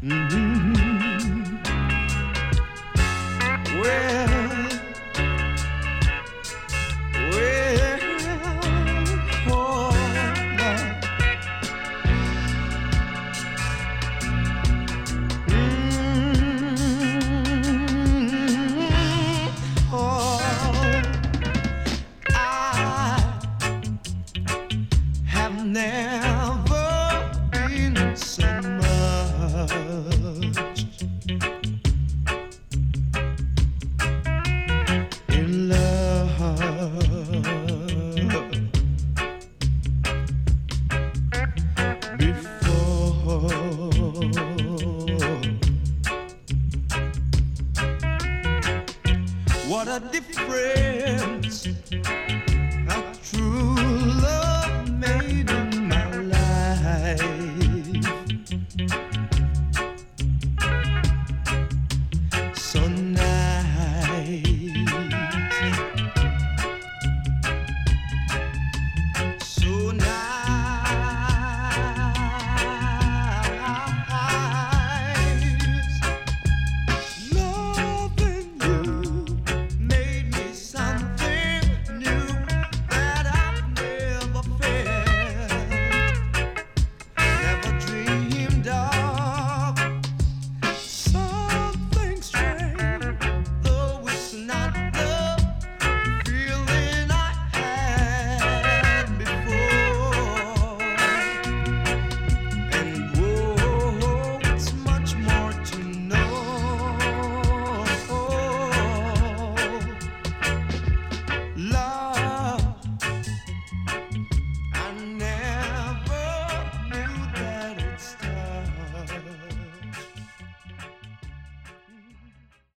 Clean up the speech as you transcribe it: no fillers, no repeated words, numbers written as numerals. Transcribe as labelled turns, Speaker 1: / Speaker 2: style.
Speaker 1: Mm-hmm. Well, oh, Lord. Oh, I have never been so much in love before. What a difference a true love made in my life. So nice, so nice. Loving you made me something new that I've never felt, never dreamed of. Something strange, though it's not the feeling I had before. And whoa, it's much more to know. Love, I never knew that it started.